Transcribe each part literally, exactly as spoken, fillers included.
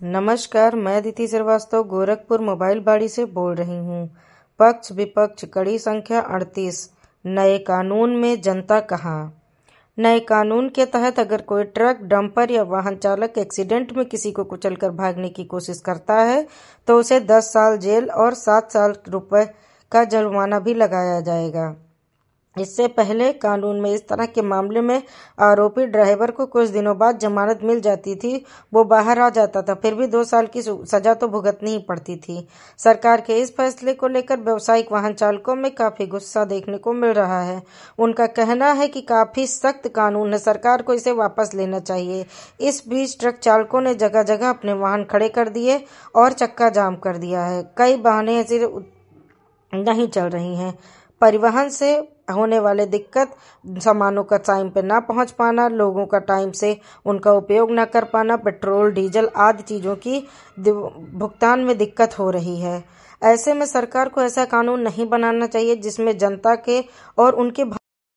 नमस्कार, मैं अदिति श्रीवास्तव गोरखपुर मोबाइल बाड़ी से बोल रही हूँ। पक्ष विपक्ष कड़ी संख्या अड़तीस। नए कानून में जनता कहाँ? नए कानून के तहत अगर कोई ट्रक, डंपर या वाहन चालक एक्सीडेंट में किसी को कुचलकर भागने की कोशिश करता है तो उसे दस साल जेल और सात साल रुपए का जुर्माना भी लगाया जाएगा। इससे पहले कानून में इस तरह के मामले में आरोपी ड्राइवर को कुछ दिनों बाद जमानत मिल जाती थी, वो बाहर आ जाता था, फिर भी दो साल की सजा तो भुगतनी ही पड़ती थी। सरकार के इस फैसले को लेकर व्यावसायिक वाहन चालकों में काफी गुस्सा देखने को मिल रहा है। उनका कहना है कि काफी सख्त कानून है, सरकार को इसे वापस लेना चाहिए। इस बीच ट्रक चालकों ने जगह जगह अपने वाहन खड़े कर दिए और चक्का जाम कर दिया है। कई वाहनें ऐसे नहीं चल रही हैं। परिवहन से होने वाले दिक्कत, सामानों का टाइम पे ना पहुंच पाना, लोगों का टाइम से उनका उपयोग ना कर पाना, पेट्रोल, डीजल आदि चीज़ों की भुगतान में दिक्कत हो रही है। ऐसे में सरकार को ऐसा कानून नहीं बनाना चाहिए जिसमें जनता के और उनके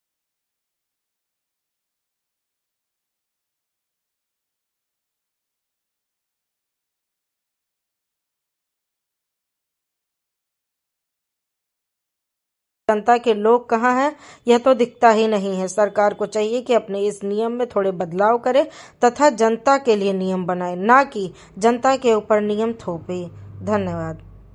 जनता के लोग कहाँ हैं, यह तो दिखता ही नहीं है। सरकार को चाहिए कि अपने इस नियम में थोड़े बदलाव करे तथा जनता के लिए नियम बनाए, ना कि जनता के ऊपर नियम थोपे। धन्यवाद।